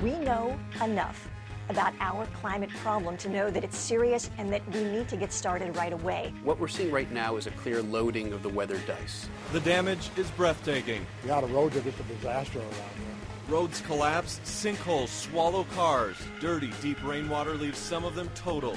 We know enough about our climate problem to know that it's serious and that we need to get started right away. What we're seeing right now is a clear loading of the weather dice. The damage is breathtaking. A lot of roads are just a disaster around here. Roads collapse, sinkholes swallow cars. Dirty, deep rainwater leaves some of them totaled.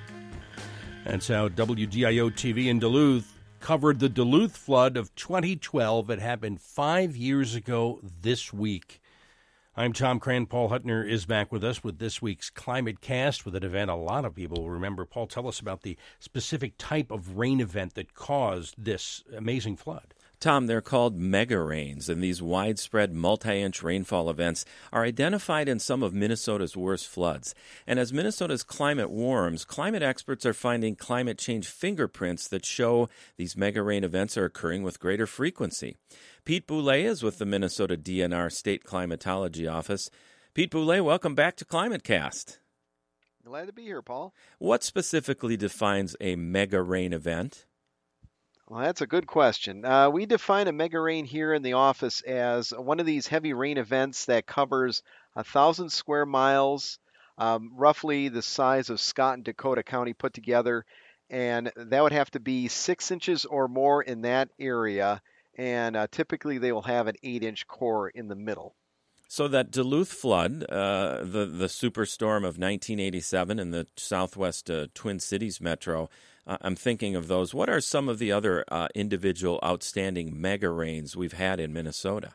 That's how WGIO-TV in Duluth covered the Duluth flood of 2012. It happened 5 years ago this week. I'm Tom Cran. Paul Huttner is back with us with this week's Climate Cast with an event a lot of people will remember. Paul, tell us about the specific type of rain event that caused this amazing flood. Tom, they're called mega rains, and these widespread multi-inch rainfall events are identified in some of Minnesota's worst floods. And as Minnesota's climate warms, climate experts are finding climate change fingerprints that show these mega rain events are occurring with greater frequency. Pete Boulay is with the Minnesota DNR State Climatology Office. Pete Boulay, welcome back to ClimateCast. Glad to be here, Paul. What specifically defines a mega rain event? Well, that's a good question. We define a mega rain here in the office as one of these heavy rain events that covers 1,000 square miles, roughly the size of Scott and Dakota County put together, and that would have to be 6 inches or more in that area, and typically they will have an 8-inch core in the middle. So that Duluth flood, the superstorm of 1987 in the southwest Twin Cities metro, I'm thinking of those. What are some of the other individual outstanding mega rains we've had in Minnesota?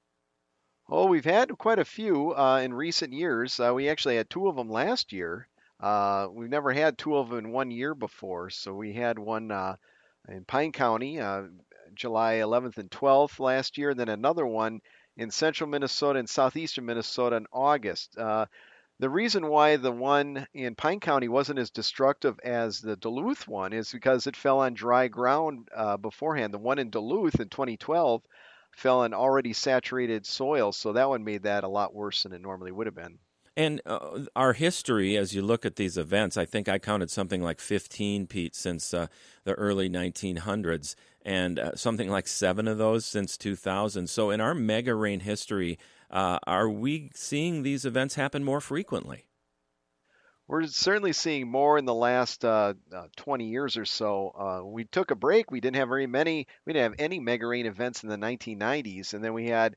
Oh, we've had quite a few in recent years. We actually had 2 of them last year. We've never had 2 of them in 1 year before. So we had one in Pine County, July 11th and 12th last year, and then another one in central Minnesota and southeastern Minnesota in August. The reason why the one in Pine County wasn't as destructive as the Duluth one is because it fell on dry ground beforehand. The one in Duluth in 2012 fell on already saturated soil, so that one made that a lot worse than it normally would have been. And our history, as you look at these events, I think I counted something like 15, Pete, since the early 1900s, and something like 7 of those since 2000. So in our mega rain history, are we seeing these events happen more frequently? We're certainly seeing more in the last 20 years or so. We took a break. We didn't have very many. We didn't have any mega rain events in the 1990s, and then we had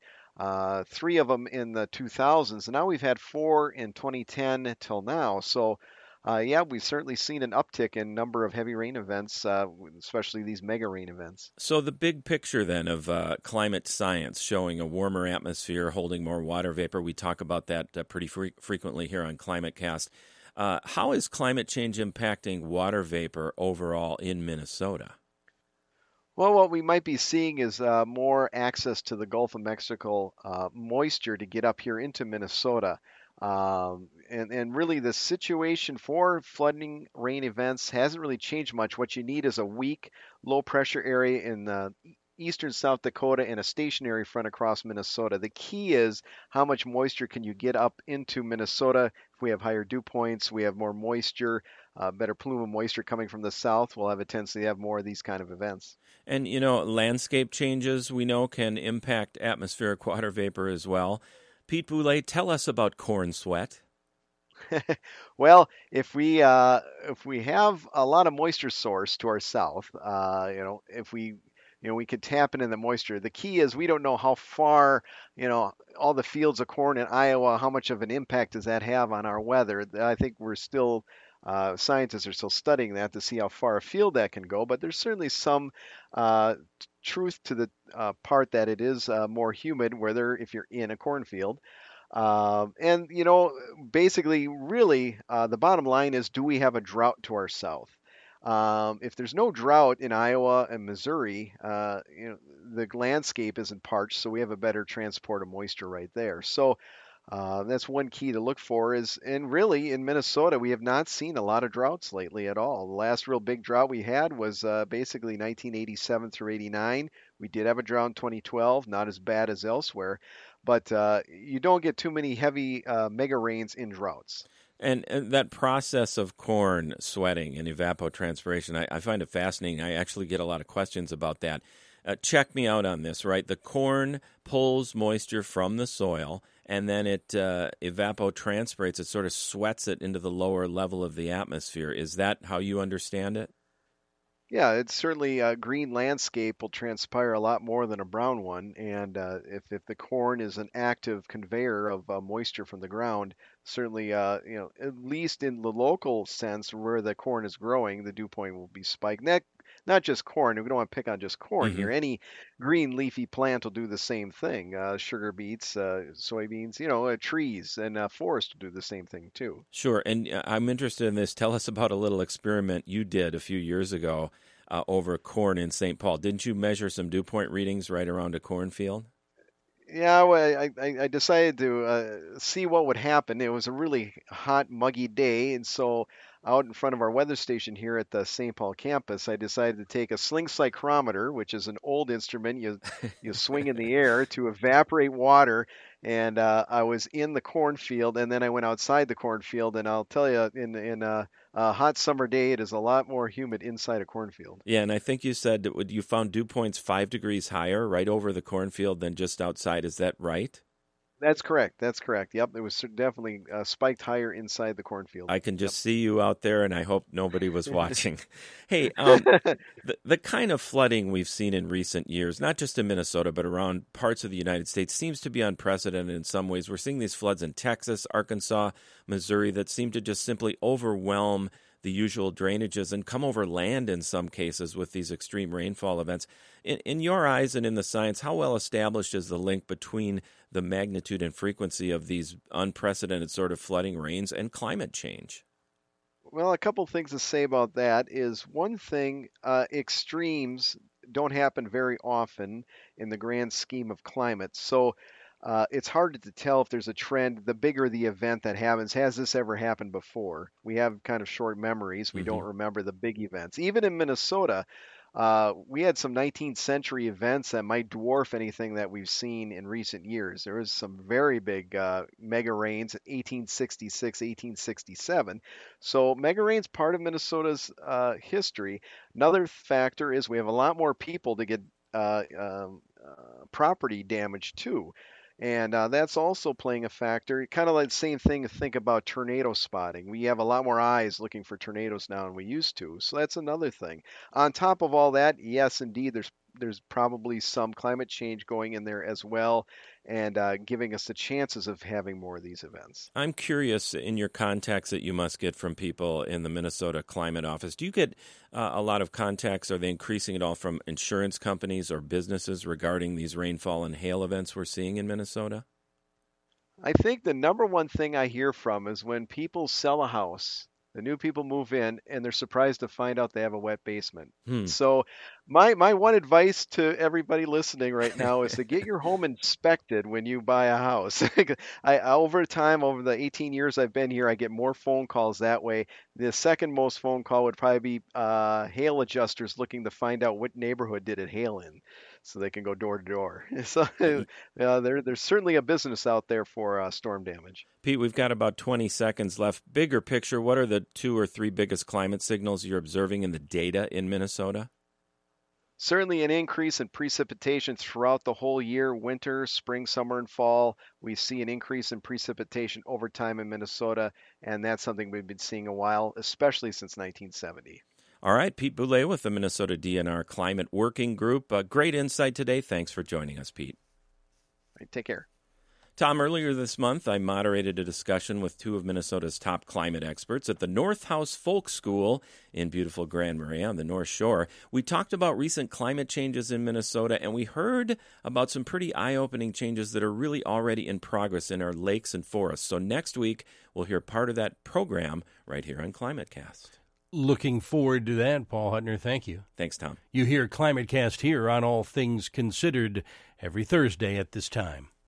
3 of them in the 2000s, and now we've had 4 in 2010 till now. So, yeah, we've certainly seen an uptick in number of heavy rain events, especially these mega rain events. So the big picture then of climate science showing a warmer atmosphere, holding more water vapor, we talk about that pretty frequently here on ClimateCast. How is climate change impacting water vapor overall in Minnesota? Well, what we might be seeing is more access to the Gulf of Mexico moisture to get up here into Minnesota. And really the situation for flooding rain events hasn't really changed much. What you need is a weak low pressure area in eastern South Dakota and a stationary front across Minnesota. The key is how much moisture can you get up into Minnesota. If we have higher dew points, we have more moisture, better plume of moisture coming from the south, we'll have a tendency to have more of these kind of events. And, you know, landscape changes we know can impact atmospheric water vapor as well. Pete Boulay, tell us about corn sweat. Well, if we have a lot of moisture source to our south, if we could tap into the moisture. The key is we don't know how far, all the fields of corn in Iowa, how much of an impact does that have on our weather? I think we're still, scientists are still studying that to see how far afield that can go, but there's certainly some truth to the part that it is more humid, if you're in a cornfield. Basically, really, the bottom line is, do we have a drought to our south? If there's no drought in Iowa and Missouri, the landscape isn't parched, so we have a better transport of moisture right there. So that's one key to look for and really in Minnesota, we have not seen a lot of droughts lately at all. The last real big drought we had was basically 1987 through 89. We did have a drought in 2012, not as bad as elsewhere, but you don't get too many heavy mega rains in droughts. And that process of corn sweating and evapotranspiration, I find it fascinating. I actually get a lot of questions about that. Check me out on this, right? The corn pulls moisture from the soil, and then it evapotranspirates. It sort of sweats it into the lower level of the atmosphere. Is that how you understand it? Yeah, it's certainly a green landscape will transpire a lot more than a brown one. And if the corn is an active conveyor of moisture from the ground, certainly, at least in the local sense where the corn is growing, the dew point will be spiked. Not just corn. We don't want to pick on just corn here. Any green leafy plant will do the same thing. Sugar beets, soybeans, trees and forest will do the same thing too. Sure. And I'm interested in this. Tell us about a little experiment you did a few years ago over corn in St. Paul. Didn't you measure some dew point readings right around a cornfield? Yeah, well, I decided to see what would happen. It was a really hot, muggy day, and so out in front of our weather station here at the St. Paul campus, I decided to take a sling cycrometer, which is an old instrument you swing in the air to evaporate water. And I was in the cornfield, and then I went outside the cornfield, and I'll tell you, in a hot summer day, it is a lot more humid inside a cornfield. Yeah, and I think you said that you found dew points 5 degrees higher right over the cornfield than just outside. Is that right? That's correct. Yep, it was definitely spiked higher inside the cornfield. I can just see you out there, and I hope nobody was watching. Hey, the kind of flooding we've seen in recent years, not just in Minnesota, but around parts of the United States, seems to be unprecedented in some ways. We're seeing these floods in Texas, Arkansas, Missouri that seem to just simply overwhelm the usual drainages and come over land in some cases with these extreme rainfall events. In your eyes and in the science, how well established is the link between the magnitude and frequency of these unprecedented sort of flooding rains and climate change? Well, a couple things to say about that is one thing, extremes don't happen very often in the grand scheme of climate. So it's hard to tell if there's a trend. The bigger the event that happens, has this ever happened before? We have kind of short memories. We don't remember the big events. Even in Minnesota, we had some 19th century events that might dwarf anything that we've seen in recent years. There was some very big mega rains in 1866, 1867. So mega rains part of Minnesota's history. Another factor is we have a lot more people to get property damage too. And that's also playing a factor. Kind of like the same thing to think about tornado spotting. We have a lot more eyes looking for tornadoes now than we used to. So that's another thing. On top of all that, yes, indeed, there's probably some climate change going in there as well, and giving us the chances of having more of these events. I'm curious, in your contacts that you must get from people in the Minnesota Climate Office, do you get a lot of contacts? Are they increasing at all from insurance companies or businesses regarding these rainfall and hail events we're seeing in Minnesota? I think the number one thing I hear from is when people sell a house. The new people move in, and they're surprised to find out they have a wet basement. So my one advice to everybody listening right now is to get your home inspected when you buy a house. Over the 18 years I've been here, I get more phone calls that way. The second most phone call would probably be hail adjusters looking to find out what neighborhood did it hail in, so they can go door to door. So there's certainly a business out there for storm damage. Pete, we've got about 20 seconds left. Bigger picture, what are the 2 or 3 biggest climate signals you're observing in the data in Minnesota? Certainly an increase in precipitation throughout the whole year, winter, spring, summer, and fall. We see an increase in precipitation over time in Minnesota, and that's something we've been seeing a while, especially since 1970. All right, Pete Boulay with the Minnesota DNR Climate Working Group. Great insight today. Thanks for joining us, Pete. Take care. Tom, earlier this month, I moderated a discussion with 2 of Minnesota's top climate experts at the North House Folk School in beautiful Grand Marais on the North Shore. We talked about recent climate changes in Minnesota, and we heard about some pretty eye-opening changes that are really already in progress in our lakes and forests. So next week, we'll hear part of that program right here on ClimateCast. Looking forward to that, Paul Hutner. Thank you. Thanks, Tom. You hear ClimateCast here on All Things Considered every Thursday at this time.